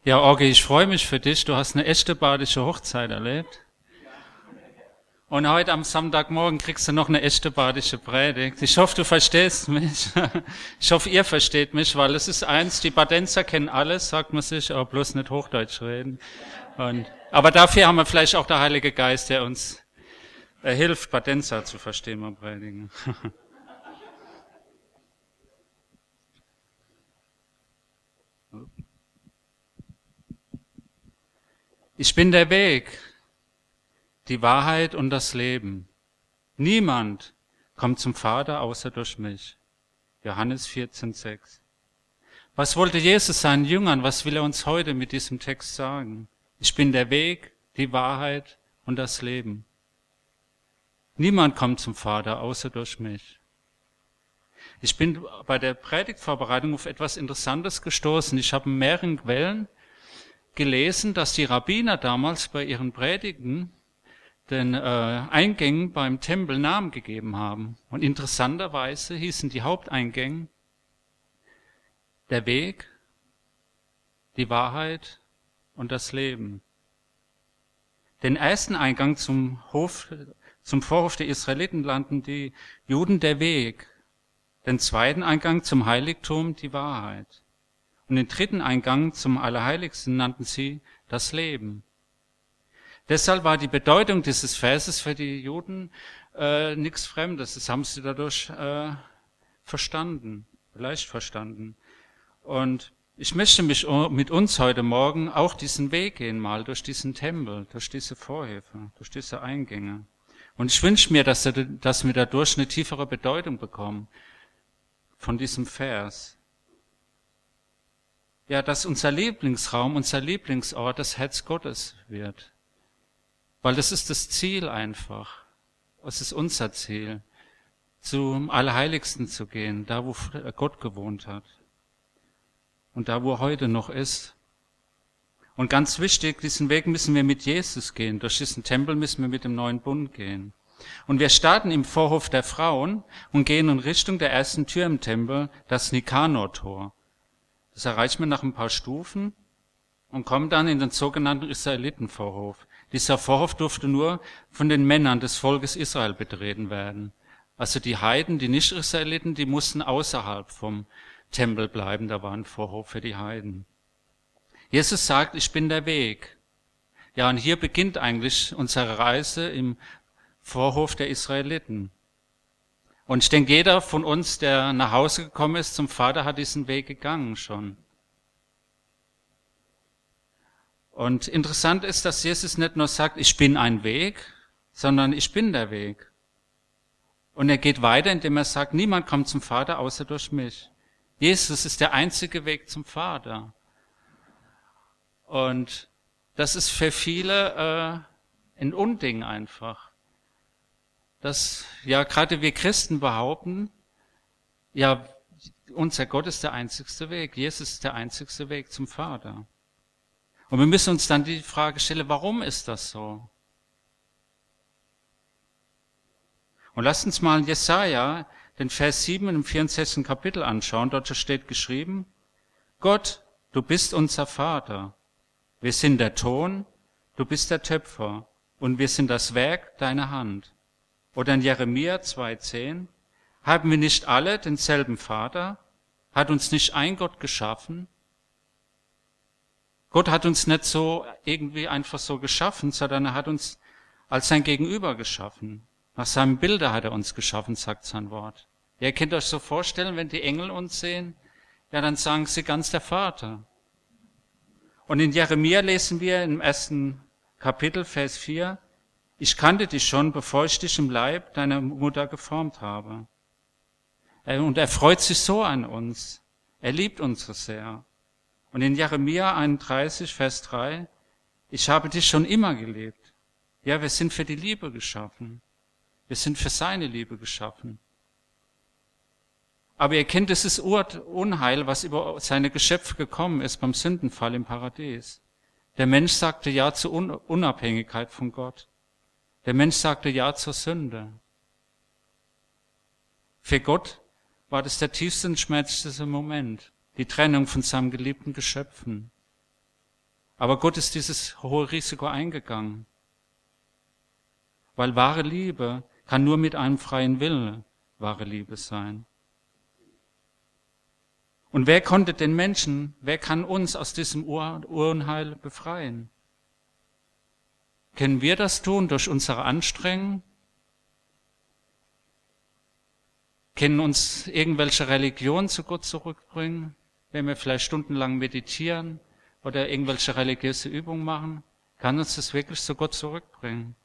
Ja, Orgi, ich freue mich für dich. Du hast eine echte badische Hochzeit erlebt. Und heute am Samstagmorgen kriegst du noch eine echte badische Predigt. Ich hoffe, du verstehst mich. Ich hoffe, ihr versteht mich, weil es ist eins, die Badenzer kennen alles, sagt man sich, aber bloß nicht Hochdeutsch reden. Aber dafür haben wir vielleicht auch der Heilige Geist, der uns hilft, Badenzer zu verstehen beim Predigen. Ich bin der Weg, die Wahrheit und das Leben. Niemand kommt zum Vater außer durch mich. Johannes 14,6. Was wollte Jesus seinen Jüngern? Was will er uns heute mit diesem Text sagen? Ich bin der Weg, die Wahrheit und das Leben. Niemand kommt zum Vater außer durch mich. Ich bin bei der Predigtvorbereitung auf etwas Interessantes gestoßen. Ich habe in mehreren Quellen gelesen, dass die Rabbiner damals bei ihren Predigten den Eingängen beim Tempel Namen gegeben haben. Und interessanterweise hießen die Haupteingänge der Weg, die Wahrheit und das Leben. Den ersten Eingang zum Vorhof der Israeliten nannten die Juden der Weg. Den zweiten Eingang zum Heiligtum die Wahrheit. Und den dritten Eingang zum Allerheiligsten nannten sie das Leben. Deshalb war die Bedeutung dieses Verses für die Juden nichts Fremdes. Das haben sie dadurch verstanden, leicht verstanden. Und ich möchte mich mit uns heute Morgen auch diesen Weg gehen, mal durch diesen Tempel, durch diese Vorhöfe, durch diese Eingänge. Und ich wünsche mir, dass wir dadurch eine tiefere Bedeutung bekommen von diesem Vers. Ja, dass unser Lieblingsraum, unser Lieblingsort das Herz Gottes wird. Weil das ist das Ziel einfach. Es ist unser Ziel, zum Allerheiligsten zu gehen, da wo Gott gewohnt hat. Und da wo er heute noch ist. Und ganz wichtig, diesen Weg müssen wir mit Jesus gehen. Durch diesen Tempel müssen wir mit dem neuen Bund gehen. Und wir starten im Vorhof der Frauen und gehen in Richtung der ersten Tür im Tempel, das Nikanor-Tor. Das erreicht man nach ein paar Stufen und kommt dann in den sogenannten Israelitenvorhof. Dieser Vorhof durfte nur von den Männern des Volkes Israel betreten werden. Also die Heiden, die Nicht-Israeliten, die mussten außerhalb vom Tempel bleiben. Da war ein Vorhof für die Heiden. Jesus sagt, ich bin der Weg. Ja, und hier beginnt eigentlich unsere Reise im Vorhof der Israeliten. Und ich denke, jeder von uns, der nach Hause gekommen ist zum Vater, hat diesen Weg gegangen schon. Und interessant ist, dass Jesus nicht nur sagt, ich bin ein Weg, sondern ich bin der Weg. Und er geht weiter, indem er sagt, niemand kommt zum Vater außer durch mich. Jesus ist der einzige Weg zum Vater. Und das ist für viele ein Unding einfach. Dass ja gerade wir Christen behaupten, ja, unser Gott ist der einzigste Weg, Jesus ist der einzigste Weg zum Vater. Und wir müssen uns dann die Frage stellen, warum ist das so? Und lasst uns mal Jesaja, den Vers 7 im 64. Kapitel anschauen. Dort steht geschrieben, Gott, du bist unser Vater. Wir sind der Ton, du bist der Töpfer und wir sind das Werk deiner Hand. Oder in Jeremia 2,10, haben wir nicht alle denselben Vater? Hat uns nicht ein Gott geschaffen? Gott hat uns nicht so irgendwie einfach so geschaffen, sondern er hat uns als sein Gegenüber geschaffen. Nach seinem Bilde hat er uns geschaffen, sagt sein Wort. Ihr könnt euch so vorstellen, wenn die Engel uns sehen, ja, dann sagen sie ganz der Vater. Und in Jeremia lesen wir im 1. Kapitel, Vers 4, ich kannte dich schon, bevor ich dich im Leib deiner Mutter geformt habe. Und er freut sich so an uns. Er liebt uns so sehr. Und in Jeremia 31, Vers 3, ich habe dich schon immer geliebt. Ja, wir sind für die Liebe geschaffen. Wir sind für seine Liebe geschaffen. Aber ihr kennt dieses Unheil, was über seine Geschöpfe gekommen ist beim Sündenfall im Paradies. Der Mensch sagte ja zur Unabhängigkeit von Gott. Der Mensch sagte ja zur Sünde. Für Gott war das der tiefste und schmerzlichste Moment, die Trennung von seinen geliebten Geschöpfen. Aber Gott ist dieses hohe Risiko eingegangen. Weil wahre Liebe kann nur mit einem freien Willen wahre Liebe sein. Und wer konnte den Menschen, wer kann uns aus diesem Unheil befreien? Können wir das tun durch unsere Anstrengung? Können uns irgendwelche Religionen zu Gott zurückbringen, wenn wir vielleicht stundenlang meditieren oder irgendwelche religiöse Übungen machen? Kann uns das wirklich zu Gott zurückbringen?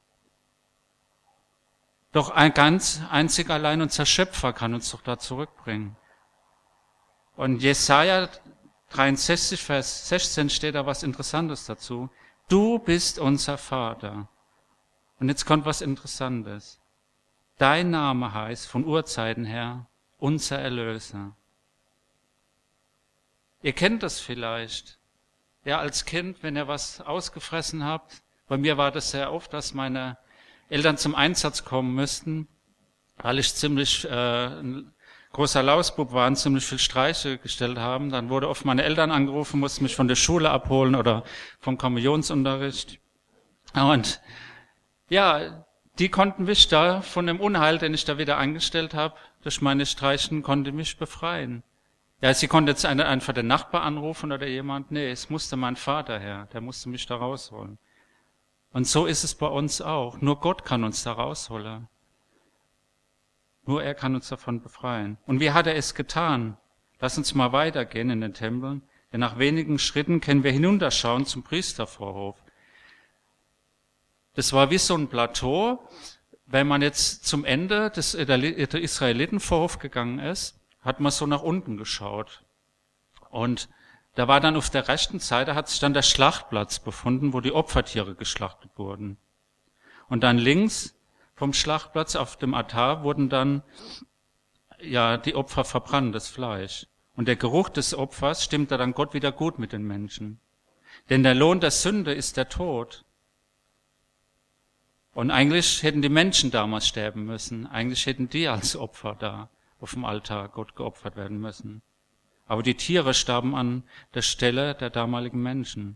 Doch ein ganz einzig allein unser Schöpfer kann uns doch da zurückbringen. Und Jesaja 63, Vers 16 steht da was Interessantes dazu. Du bist unser Vater. Und jetzt kommt was Interessantes. Dein Name heißt von Urzeiten her unser Erlöser. Ihr kennt das vielleicht. Ja, als Kind, wenn ihr was ausgefressen habt. Bei mir war das sehr oft, dass meine Eltern zum Einsatz kommen müssten, weil ich ziemlich ein großer Lausbub war und ziemlich viel Streiche gestellt haben. Dann wurde oft meine Eltern angerufen, mussten mich von der Schule abholen oder vom Kommunionsunterricht. Und ja, die konnten mich da von dem Unheil, den ich da wieder angestellt habe, durch meine Streichen, konnte mich befreien. Ja, sie konnte jetzt einfach den Nachbar anrufen oder jemand. Nee, es musste mein Vater her, der musste mich da rausholen. Und so ist es bei uns auch. Nur Gott kann uns da rausholen. Nur er kann uns davon befreien. Und wie hat er es getan? Lass uns mal weitergehen in den Tempel. Denn nach wenigen Schritten können wir hinunterschauen zum Priestervorhof. Das war wie so ein Plateau. Wenn man jetzt zum Ende des Israelitenvorhof gegangen ist, hat man so nach unten geschaut. Und da war dann auf der rechten Seite, hat sich dann der Schlachtplatz befunden, wo die Opfertiere geschlachtet wurden. Und dann links vom Schlachtplatz auf dem Altar wurden dann ja die Opfer verbrannt, das Fleisch. Und der Geruch des Opfers stimmte dann Gott wieder gut mit den Menschen. Denn der Lohn der Sünde ist der Tod. Und eigentlich hätten die Menschen damals sterben müssen. Eigentlich hätten die als Opfer da auf dem Altar Gott geopfert werden müssen. Aber die Tiere starben an der Stelle der damaligen Menschen.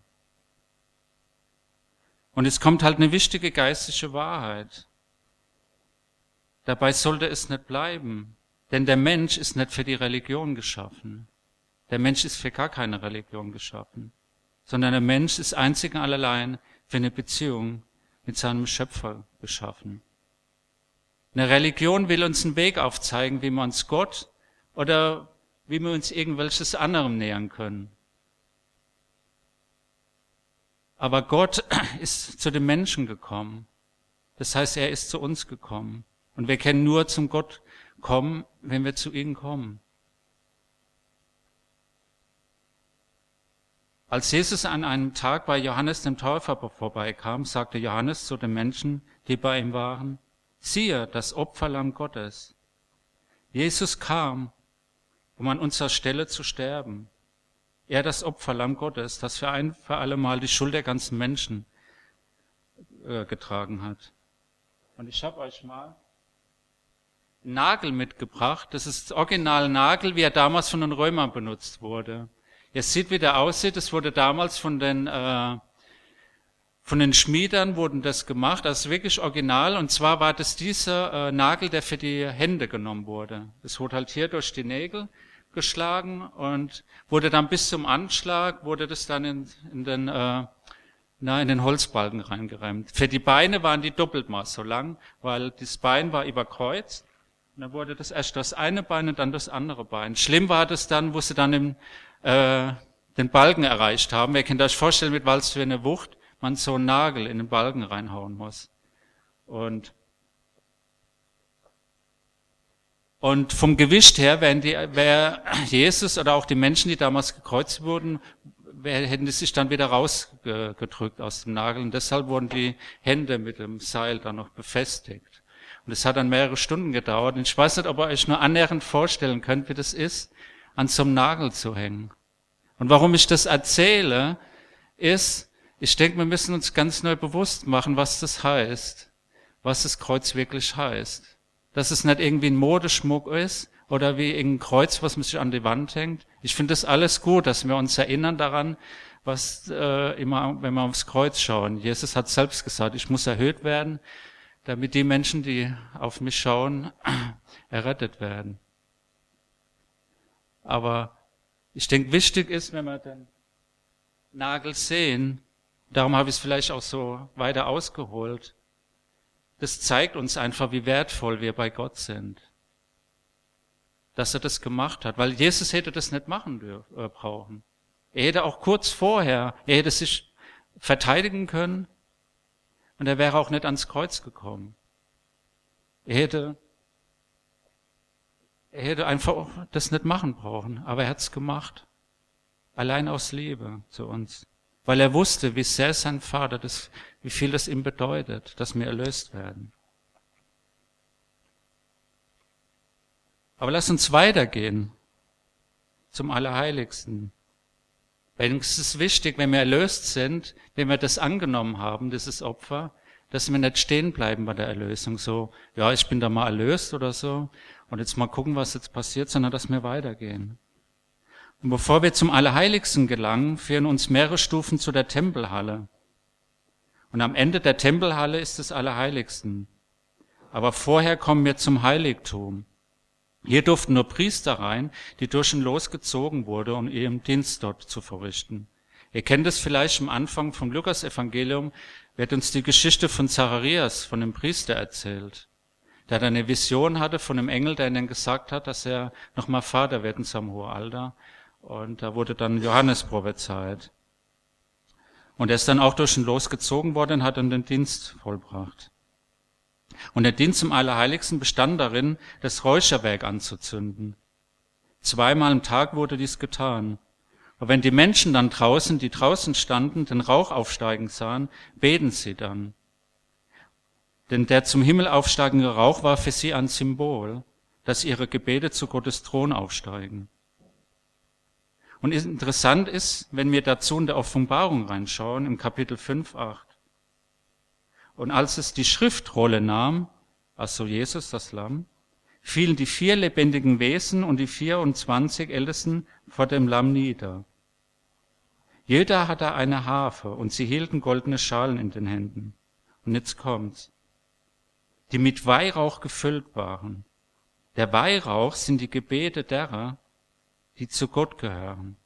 Und es kommt halt eine wichtige geistliche Wahrheit. Dabei sollte es nicht bleiben. Denn der Mensch ist nicht für die Religion geschaffen. Der Mensch ist für gar keine Religion geschaffen. Sondern der Mensch ist einzig und allein für eine Beziehung mit seinem Schöpfer geschaffen. Eine Religion will uns einen Weg aufzeigen, wie wir uns Gott oder wie wir uns irgendwelches anderem nähern können. Aber Gott ist zu den Menschen gekommen. Das heißt, er ist zu uns gekommen. Und wir können nur zum Gott kommen, wenn wir zu ihm kommen. Als Jesus an einem Tag bei Johannes dem Täufer vorbeikam, sagte Johannes zu den Menschen, die bei ihm waren, siehe, das Opferlamm Gottes. Jesus kam, um an unserer Stelle zu sterben. Er, das Opferlamm Gottes, das für ein für alle Mal die Schuld der ganzen Menschen getragen hat. Und ich habe euch mal einen Nagel mitgebracht. Das ist das originale Nagel, wie er damals von den Römern benutzt wurde. Ihr seht, wie der aussieht. Es wurde damals von den Schmiedern wurden das gemacht. Das ist wirklich original. Und zwar war das dieser Nagel, der für die Hände genommen wurde. Es wurde halt hier durch die Nägel geschlagen und wurde dann bis zum Anschlag, wurde das dann in den Holzbalken reingereimt. Für die Beine waren die doppelt mal so lang, weil das Bein war überkreuzt. Und dann wurde das erst das eine Bein und dann das andere Bein. Schlimm war das dann, wo sie dann den Balken erreicht haben. Ihr könnt euch vorstellen, mit was für eine Wucht man so einen Nagel in den Balken reinhauen muss. Und vom Gewicht her wäre Jesus oder auch die Menschen, die damals gekreuzt wurden, hätten die sich dann wieder rausgedrückt aus dem Nagel. Und deshalb wurden die Hände mit dem Seil dann noch befestigt. Und es hat dann mehrere Stunden gedauert. Und ich weiß nicht, ob ihr euch nur annähernd vorstellen könnt, wie das ist, an so einem Nagel zu hängen. Und warum ich das erzähle, ist, ich denke, wir müssen uns ganz neu bewusst machen, was das heißt, was das Kreuz wirklich heißt. Dass es nicht irgendwie ein Modeschmuck ist oder wie irgendein Kreuz, was man sich an die Wand hängt. Ich finde das alles gut, dass wir uns erinnern daran, was immer, wenn wir aufs Kreuz schauen. Jesus hat selbst gesagt, ich muss erhöht werden, damit die Menschen, die auf mich schauen, errettet werden. Aber ich denke, wichtig ist, wenn wir den Nagel sehen, darum habe ich es vielleicht auch so weiter ausgeholt, das zeigt uns einfach, wie wertvoll wir bei Gott sind. Dass er das gemacht hat, weil Jesus hätte das nicht machen brauchen. Er hätte auch kurz vorher, er hätte sich verteidigen können und er wäre auch nicht ans Kreuz gekommen. Er hätte einfach das nicht machen brauchen, aber er hat es gemacht. Allein aus Liebe zu uns. Weil er wusste, wie sehr sein Vater wie viel das ihm bedeutet, dass wir erlöst werden. Aber lass uns weitergehen zum Allerheiligsten. Weil es ist wichtig, wenn wir erlöst sind, wenn wir das angenommen haben, dieses Opfer, dass wir nicht stehen bleiben bei der Erlösung. So, ja, ich bin da mal erlöst oder so und jetzt mal gucken, was jetzt passiert, sondern dass wir weitergehen. Und bevor wir zum Allerheiligsten gelangen, führen uns mehrere Stufen zu der Tempelhalle. Und am Ende der Tempelhalle ist das Allerheiligsten. Aber vorher kommen wir zum Heiligtum. Hier durften nur Priester rein, die durch ihn losgezogen wurde, um ihren Dienst dort zu verrichten. Ihr kennt es vielleicht am Anfang vom Lukas-Evangelium, wird uns die Geschichte von Zacharias, von dem Priester, erzählt. Der eine Vision hatte von einem Engel, der ihnen gesagt hat, dass er nochmal Vater wird in seinem hohen Alter. Und da wurde dann Johannes prophezeit. Und er ist dann auch durch ihn losgezogen worden und hat dann den Dienst vollbracht. Und der Dienst im Allerheiligsten bestand darin, das Räucherwerk anzuzünden. 2-mal am Tag wurde dies getan. Und wenn die Menschen dann draußen, die draußen standen, den Rauch aufsteigen sahen, beten sie dann. Denn der zum Himmel aufsteigende Rauch war für sie ein Symbol, dass ihre Gebete zu Gottes Thron aufsteigen. Und interessant ist, wenn wir dazu in der Offenbarung reinschauen, im Kapitel 5,8. Und als es die Schriftrolle nahm, also Jesus, das Lamm, fielen die 4 lebendigen Wesen und die 24 Ältesten vor dem Lamm nieder. Jeder hatte eine Harfe und sie hielten goldene Schalen in den Händen. Und jetzt kommt's. Die mit Weihrauch gefüllt waren. Der Weihrauch sind die Gebete derer, die zu Gott gehören.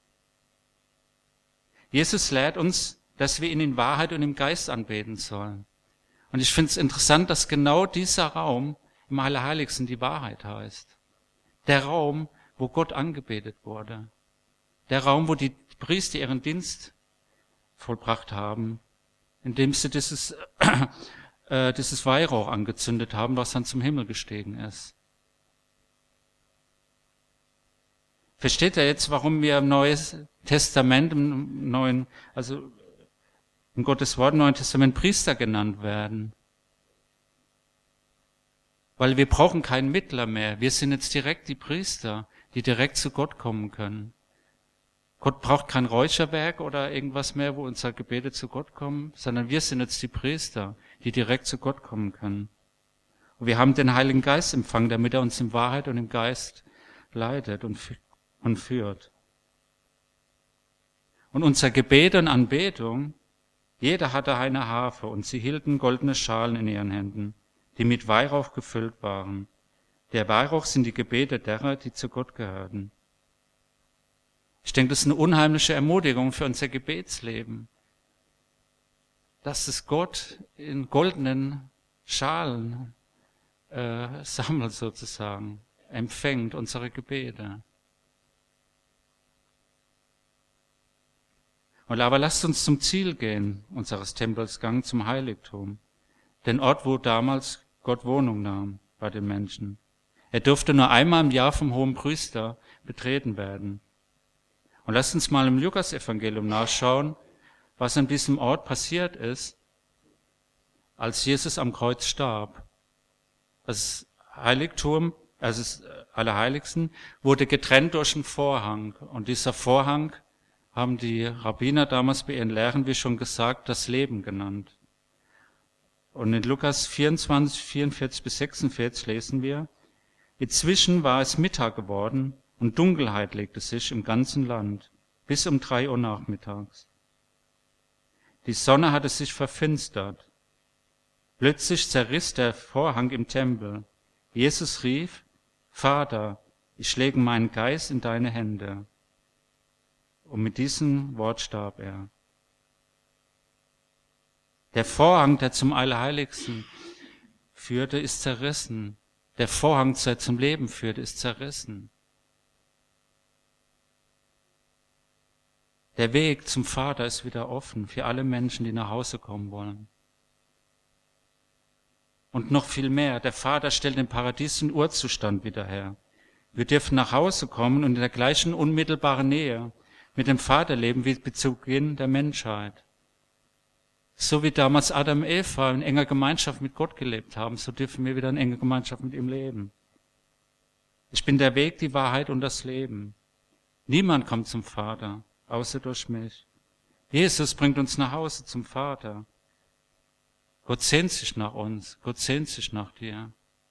Jesus lehrt uns, dass wir ihn in Wahrheit und im Geist anbeten sollen. Und ich finde es interessant, dass genau dieser Raum im Allerheiligsten die Wahrheit heißt. Der Raum, wo Gott angebetet wurde. Der Raum, wo die Priester ihren Dienst vollbracht haben, indem sie dieses Weihrauch angezündet haben, was dann zum Himmel gestiegen ist. Versteht ihr jetzt, warum wir im Neuen Testament, im Gottes Wort im Neuen Testament Priester genannt werden? Weil wir brauchen keinen Mittler mehr. Wir sind jetzt direkt die Priester, die direkt zu Gott kommen können. Gott braucht kein Räucherwerk oder irgendwas mehr, wo unsere Gebete zu Gott kommen, sondern wir sind jetzt die Priester, die direkt zu Gott kommen können. Und wir haben den Heiligen Geist empfangen, damit er uns in Wahrheit und im Geist leitet und führt. Und unser Gebet und Anbetung, jeder hatte eine Harfe und sie hielten goldene Schalen in ihren Händen, die mit Weihrauch gefüllt waren. Der Weihrauch sind die Gebete derer, die zu Gott gehörten. Ich denke, das ist eine unheimliche Ermutigung für unser Gebetsleben, dass es Gott in goldenen Schalen sammelt sozusagen, empfängt unsere Gebete. Und aber lasst uns zum Ziel gehen, unseres Tempels Gang zum Heiligtum, den Ort, wo damals Gott Wohnung nahm bei den Menschen. Er durfte nur einmal im Jahr vom Hohenpriester betreten werden. Und lasst uns mal im Lukas-Evangelium nachschauen, was an diesem Ort passiert ist, als Jesus am Kreuz starb. Das Heiligtum, also das Allerheiligsten, wurde getrennt durch einen Vorhang. Und dieser Vorhang haben die Rabbiner damals bei ihren Lehren, wie schon gesagt, das Leben genannt. Und in Lukas 24, 44 bis 46 lesen wir, inzwischen war es Mittag geworden und Dunkelheit legte sich im ganzen Land. bis um 3 Uhr nachmittags. Die Sonne hatte sich verfinstert. Plötzlich zerriss der Vorhang im Tempel. Jesus rief, Vater, ich lege meinen Geist in deine Hände. Und mit diesem Wort starb er. Der Vorhang, der zum Allerheiligsten führte, ist zerrissen. Der Vorhang, der zum Leben führte, ist zerrissen. Der Weg zum Vater ist wieder offen für alle Menschen, die nach Hause kommen wollen. Und noch viel mehr, der Vater stellt den paradiesischen Urzustand wieder her. Wir dürfen nach Hause kommen und in der gleichen unmittelbaren Nähe mit dem Vater leben wie zu Beginn der Menschheit. So wie damals Adam und Eva in enger Gemeinschaft mit Gott gelebt haben, so dürfen wir wieder in enger Gemeinschaft mit ihm leben. Ich bin der Weg, die Wahrheit und das Leben. Niemand kommt zum Vater, außer durch mich. Jesus bringt uns nach Hause zum Vater. Gott sehnt sich nach uns, Gott sehnt sich nach dir.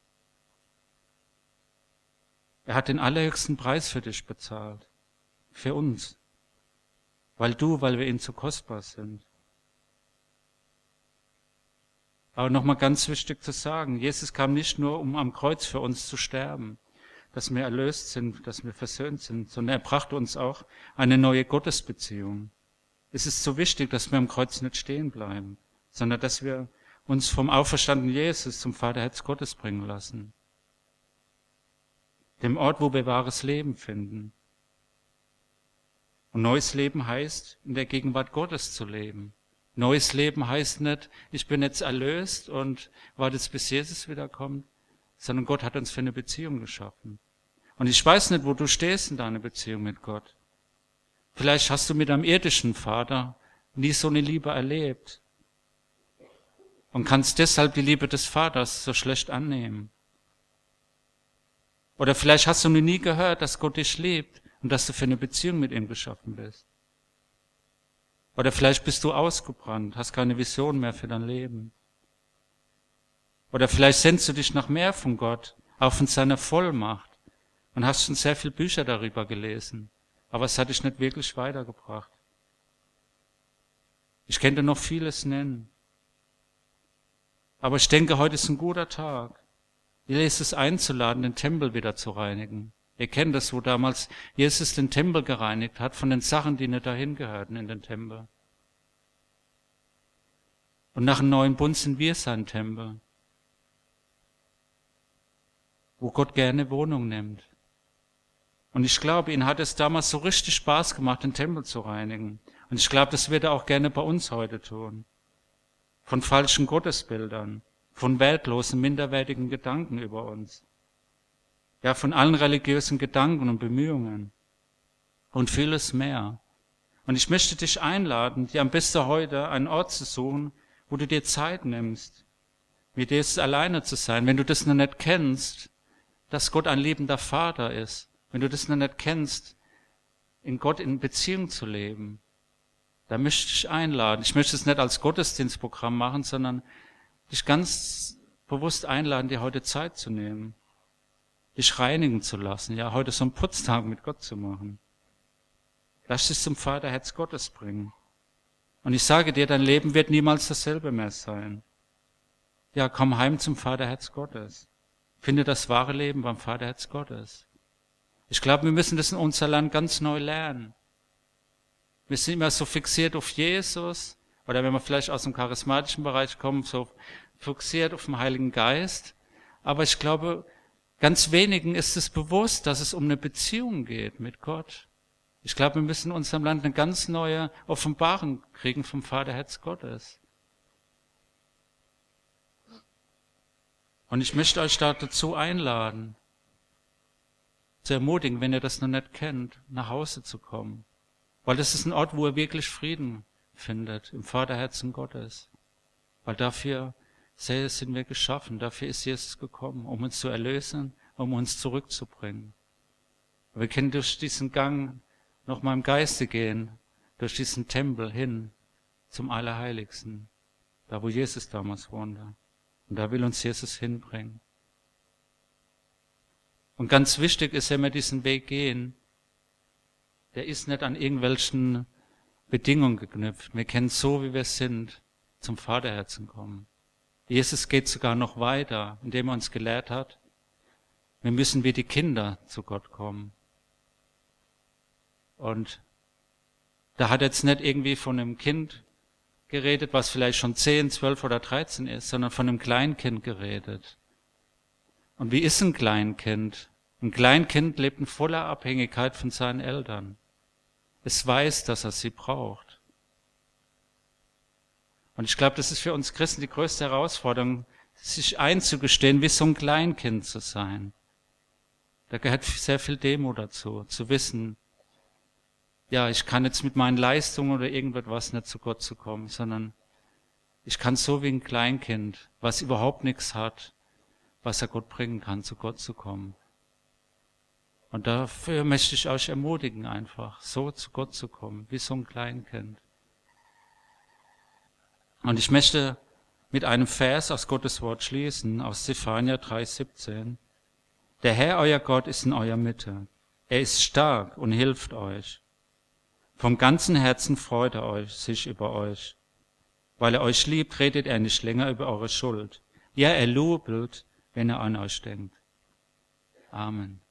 Er hat den allerhöchsten Preis für dich bezahlt, für uns, weil wir ihm zu kostbar sind. Aber nochmal ganz wichtig zu sagen, Jesus kam nicht nur, um am Kreuz für uns zu sterben, dass wir erlöst sind, dass wir versöhnt sind, sondern er brachte uns auch eine neue Gottesbeziehung. Es ist so wichtig, dass wir am Kreuz nicht stehen bleiben, sondern dass wir uns vom auferstandenen Jesus zum Vaterherz Gottes bringen lassen. Dem Ort, wo wir wahres Leben finden. Und neues Leben heißt, in der Gegenwart Gottes zu leben. Neues Leben heißt nicht, ich bin jetzt erlöst und warte jetzt, bis Jesus wiederkommt, sondern Gott hat uns für eine Beziehung geschaffen. Und ich weiß nicht, wo du stehst in deiner Beziehung mit Gott. Vielleicht hast du mit deinem irdischen Vater nie so eine Liebe erlebt und kannst deshalb die Liebe des Vaters so schlecht annehmen. Oder vielleicht hast du noch nie gehört, dass Gott dich liebt und dass du für eine Beziehung mit ihm geschaffen bist. Oder vielleicht bist du ausgebrannt, hast keine Vision mehr für dein Leben. Oder vielleicht sehnst du dich nach mehr von Gott, auch von seiner Vollmacht und hast schon sehr viele Bücher darüber gelesen, aber es hat dich nicht wirklich weitergebracht. Ich könnte noch vieles nennen. Aber ich denke, heute ist ein guter Tag. Jesus ist einzuladen, den Tempel wieder zu reinigen. Ihr kennt das, wo damals Jesus den Tempel gereinigt hat von den Sachen, die nicht dahin gehörten in den Tempel. Und nach dem neuen Bund sind wir sein Tempel, wo Gott gerne Wohnung nimmt. Und ich glaube, ihm hat es damals so richtig Spaß gemacht, den Tempel zu reinigen. Und ich glaube, das wird er auch gerne bei uns heute tun. Von falschen Gottesbildern, von wertlosen, minderwertigen Gedanken über uns. Ja, von allen religiösen Gedanken und Bemühungen und vieles mehr. Und ich möchte dich einladen, dir am besten heute einen Ort zu suchen, wo du dir Zeit nimmst, mit dir alleine zu sein. Wenn du das noch nicht kennst, dass Gott ein liebender Vater ist, wenn du das noch nicht kennst, in Gott in Beziehung zu leben, da möchte ich dich einladen. Ich möchte es nicht als Gottesdienstprogramm machen, sondern dich ganz bewusst einladen, dir heute Zeit zu nehmen. Dich reinigen zu lassen, ja, heute so einen Putztag mit Gott zu machen. Lass dich zum Vaterherz Gottes bringen. Und ich sage dir, dein Leben wird niemals dasselbe mehr sein. Ja, komm heim zum Vaterherz Gottes. Finde das wahre Leben beim Vaterherz Gottes. Ich glaube, wir müssen das in unser Land ganz neu lernen. Wir sind immer so fixiert auf Jesus, oder wenn wir vielleicht aus dem charismatischen Bereich kommen, so fixiert auf den Heiligen Geist. Aber ich glaube, ganz wenigen ist es bewusst, dass es um eine Beziehung geht mit Gott. Ich glaube, wir müssen in unserem Land eine ganz neue Offenbarung kriegen vom Vaterherz Gottes. Und ich möchte euch dazu einladen, zu ermutigen, wenn ihr das noch nicht kennt, nach Hause zu kommen. Weil das ist ein Ort, wo ihr wirklich Frieden findet, im Vaterherzen Gottes. Weil dafür sind wir geschaffen, dafür ist Jesus gekommen, um uns zu erlösen, um uns zurückzubringen. Wir können durch diesen Gang noch mal im Geiste gehen, durch diesen Tempel hin zum Allerheiligsten, da wo Jesus damals wohnte. Und da will uns Jesus hinbringen. Und ganz wichtig ist, wenn wir diesen Weg gehen, der ist nicht an irgendwelchen Bedingungen geknüpft. Wir können so, wie wir sind, zum Vaterherzen kommen. Jesus geht sogar noch weiter, indem er uns gelehrt hat, wir müssen wie die Kinder zu Gott kommen. Und da hat er jetzt nicht irgendwie von einem Kind geredet, was vielleicht schon 10, 12 oder 13 ist, sondern von einem Kleinkind geredet. Und wie ist ein Kleinkind? Ein Kleinkind lebt in voller Abhängigkeit von seinen Eltern. Es weiß, dass er sie braucht. Und ich glaube, das ist für uns Christen die größte Herausforderung, sich einzugestehen, wie so ein Kleinkind zu sein. Da gehört sehr viel Demut dazu, zu wissen, ja, ich kann jetzt mit meinen Leistungen oder irgendetwas nicht zu Gott zu kommen, sondern ich kann so wie ein Kleinkind, was überhaupt nichts hat, was er Gott bringen kann, zu Gott zu kommen. Und dafür möchte ich euch ermutigen, einfach so zu Gott zu kommen, wie so ein Kleinkind. Und ich möchte mit einem Vers aus Gottes Wort schließen, aus Zephania 3,17. Der Herr, euer Gott, ist in eurer Mitte. Er ist stark und hilft euch. Vom ganzen Herzen freut er sich über euch. Weil er euch liebt, redet er nicht länger über eure Schuld. Ja, er jubelt, wenn er an euch denkt. Amen.